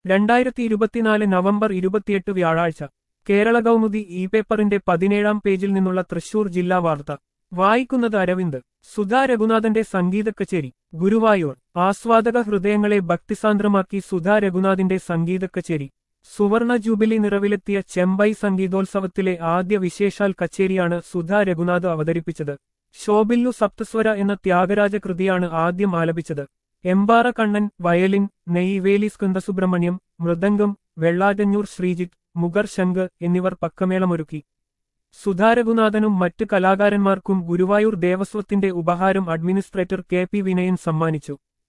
2024 November 28 വ്യാഴാഴ്ച Kerala Kaumudi E പേപ്പറിന്റെ 17-ാം പേജിൽ നിന്നുള്ള തൃശൂർ ജില്ലാ വാർത്ത വായിക്കുന്നത് അരവിന്ദ്. സുധാ രഘുനാഥന്റെ സംഗീത കച്ചേരി ഗുരുവായൂർ. ആസ്വാദക ഹൃദയങ്ങളെ ഭക്തിസാന്ദ്രമാക്കി സുധാ രഘുനാഥിന്റെ സംഗീത കച്ചേരി. സുവർണ ജൂബിലി നിറവിലെത്തിയ ചെമ്പൈ സംഗീതോത്സവത്തിലെ ആദ്യ വിശേഷാൽ കച്ചേരിയാണ് സുധാ രഘുനാഥ് അവതരിപ്പിച്ചത്. ശോഭില്ലു സപ്തസ്വര എന്ന ത്യാഗരാജ കൃതിയാണ് ആദ്യം ആലപിച്ചത്. എമ്പാറ കണ്ണൻ വയലിൻ, നെയ്വേലി സ്കന്ദസുബ്രഹ്മണ്യം മൃദംഗം, വെള്ളാറ്റഞ്ഞൂർ ശ്രീജിത്ത്, മുഗർ ശങ്ക് എന്നിവർ പക്കമേളമൊരുക്കി. സുധാ രഘുനാഥനും മറ്റ് കലാകാരന്മാർക്കും ഗുരുവായൂർ ദേവസ്വത്തിന്റെ ഉപഹാരം അഡ്മിനിസ്ട്രേറ്റർ കെ പി വിനയൻ സമ്മാനിച്ചു.